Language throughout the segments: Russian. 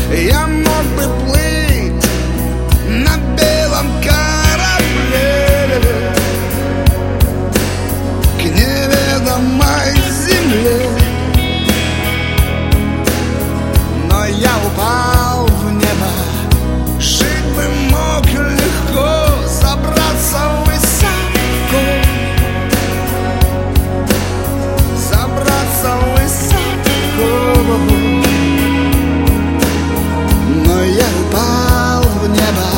Я мог бы плыть на белом корабле к неведомой земле, но я упал в небо. Жить бы мог легко, забраться высоко, забраться высоко, но я упал в небо.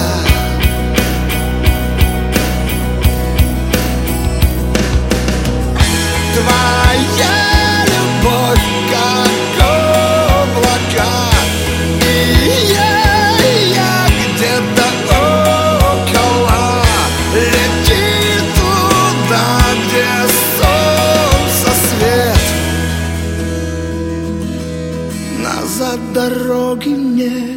Твоя любовь как облака, и я где-то около. Лети туда, где солнце свет, назад дороги нет.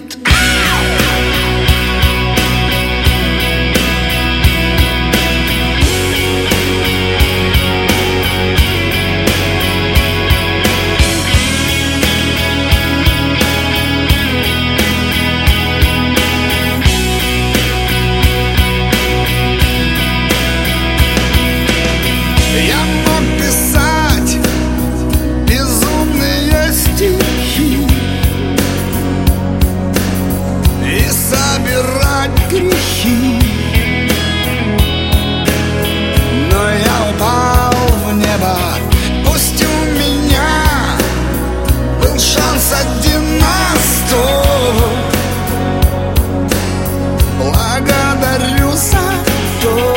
Я мог писать безумные стихи и собирать грехи, но я упал в небо. Пусть у меня был шанс 1 на 100, благодарю за то,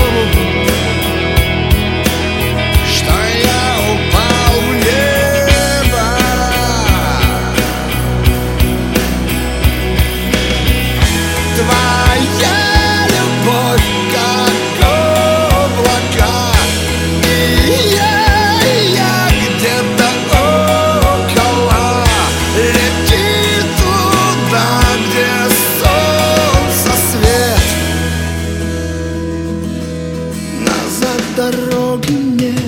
что я упал в небо. Твоя любовь как облака, и я где-то около. Лети туда, где солнце свет, назад дороги нет.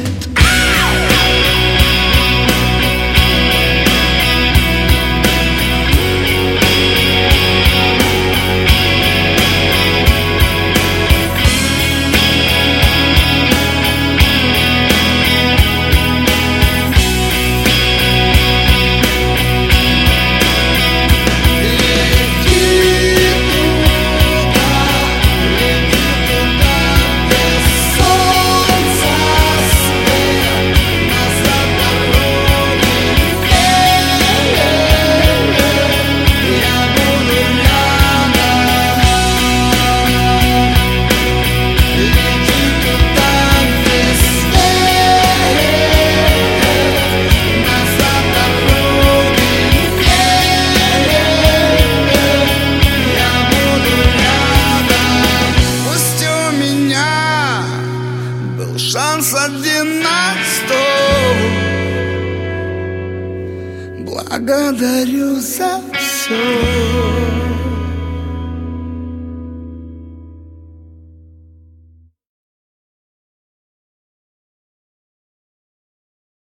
Шанс 1 на 100, благодарю за все.